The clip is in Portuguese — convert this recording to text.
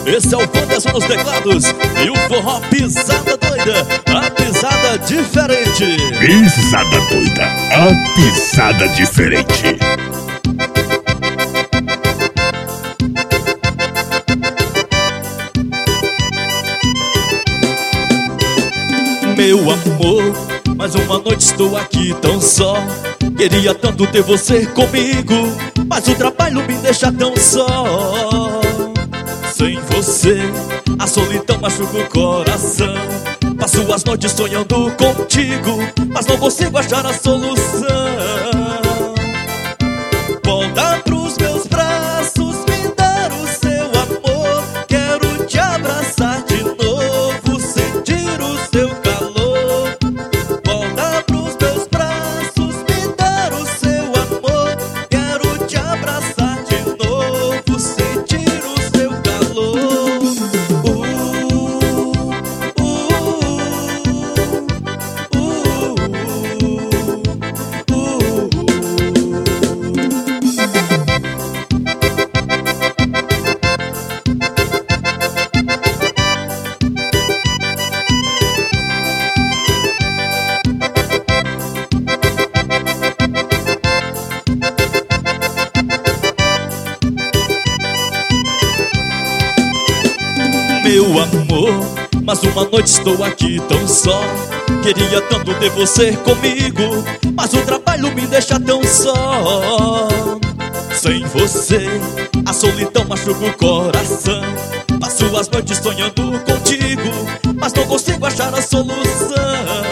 Esse é o Wanderson nos teclados e o forró Pisada Doida, a pisada diferente. Pisada Doida, a pisada diferente. Meu amor, mais uma noite estou aqui tão só. Queria tanto ter você comigo, mas o trabalho me deixa tão só. Sem você, a solidão machuca o coração. Passo as noites sonhando contigo, mas não consigo achar a solução. Volta pros meus braços, me dar o seu amor. Quero te abraçar de novo, sentir o seu calor. Volta pros meus braços, me dar o seu amor. Quero te abraçar de novo, sentir o seu calor. Meu amor, mais uma noite estou aqui tão só. Queria tanto ter você comigo, mas o trabalho me deixa tão só. Sem você, a solidão machuca o coração. Passo as noites sonhando contigo, mas não consigo achar a solução.